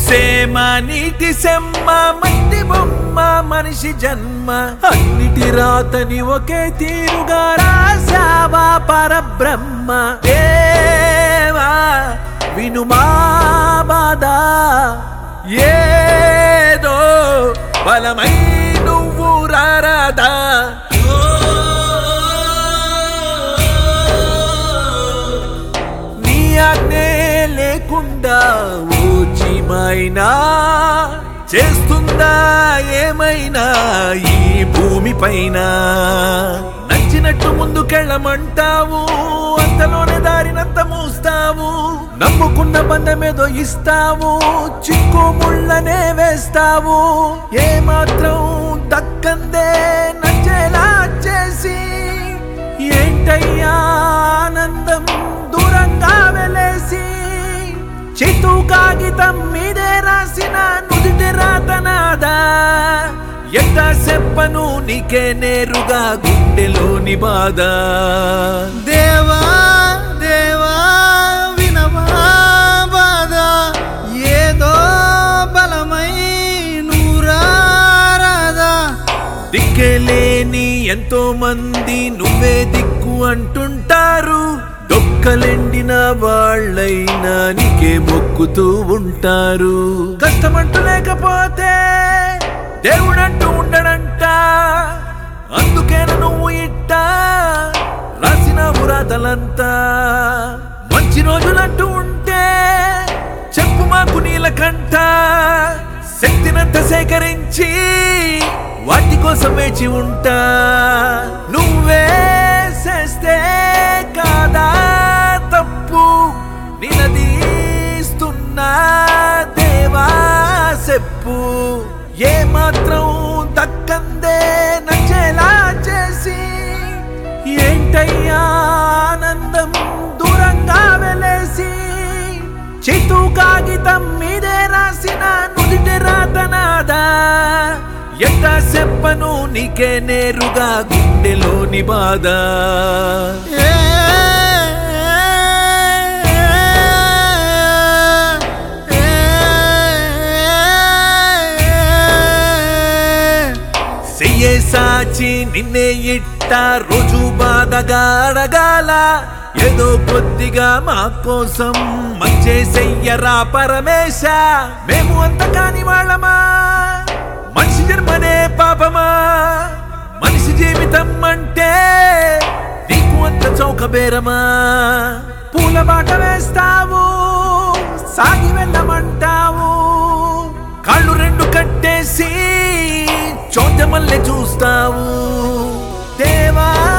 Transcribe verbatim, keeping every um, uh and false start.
సేమ నీటి సెమ్మ మట్టి బొమ్మ మనిషి జన్మ అన్నిటి రాతని ఒకే తీరుగా రాసావా పరబ్రహ్మ దేవా వినుమా బాధ ఏదో బలమై నువ్వు రారాదా నీ ఆజ్ఞే లేకుండా ఓచిమైనా చేస్తుందా ఏమైనా ఈ భూమి పైన నచ్చినట్టు ముందుకెళ్ళమంటావు అంతలోనే దారినంత మూస్తావు నమ్ముకున్న బంధమేదో ఇస్తావు చిక్కు ముళ్ళనే వేస్తావు ఏ మాత్రం దక్కందే నచ్చేలా చేసి ఏంటయ్యా ఆనందం దూరంగా వెలేసి చిత్తు కాగితం మీదే రాసిన నుదిటి రాతనాదా ఎంత చెప్పను నీకే నేరుగా గుండెలోని బాధ దేవా దేవా వినవా బాధ ఏదో బలమై నూరారాదా దిక్కేలేని ఎంతో మంది నువ్వే దిక్కు అంటుంటారు డొక్కలెండిన వాళ్ళైనా నీకే మొక్కుతూ ఉంటారు కష్టమంటూ లేకపోతే దేవుడంటూ ఉండడంట అందుకేన నువ్వు ఇట్ట రాసిన పురాతలంతా మంచి రోజులంటూ ఉంటే చెప్పు మాకు నీలకంట శక్తినంత సేకరించి వాటి కోసం వేచి ఉంటా నువ్వే చేస్తే కాదా తప్పు నిలదీస్తున్నా దేవా చెప్పు ఏ మాత్రం దక్కందే నచ్చేలా చేసి ఏంటయ్యా ఆనందం దూరంగా వెలేసి చిత్తు కాగితం మీదే రాసిన నుదిటి రాతనాదా ఎంత చెప్పను నీకే నేరుగా గుండెలోని బాధ చెయ్యే సాచి నిన్నే ఇట్ట రోజు బాధగా అడగాల ఏదో కొద్దిగా మా కోసం మంచే చెయ్యరా పరమేశ మేము అంత కాని వాళ్ళమా మనిషి జన్మనే పాపమా మనిషి జీవితం అంటే నీకు అంత చౌకబేరమా పూల బాట వేస్తావు సాగి వెళ్ళమంటావు కాళ్ళు రెండు కట్టేసి చోద్యమల్లె చూస్తావు దేవా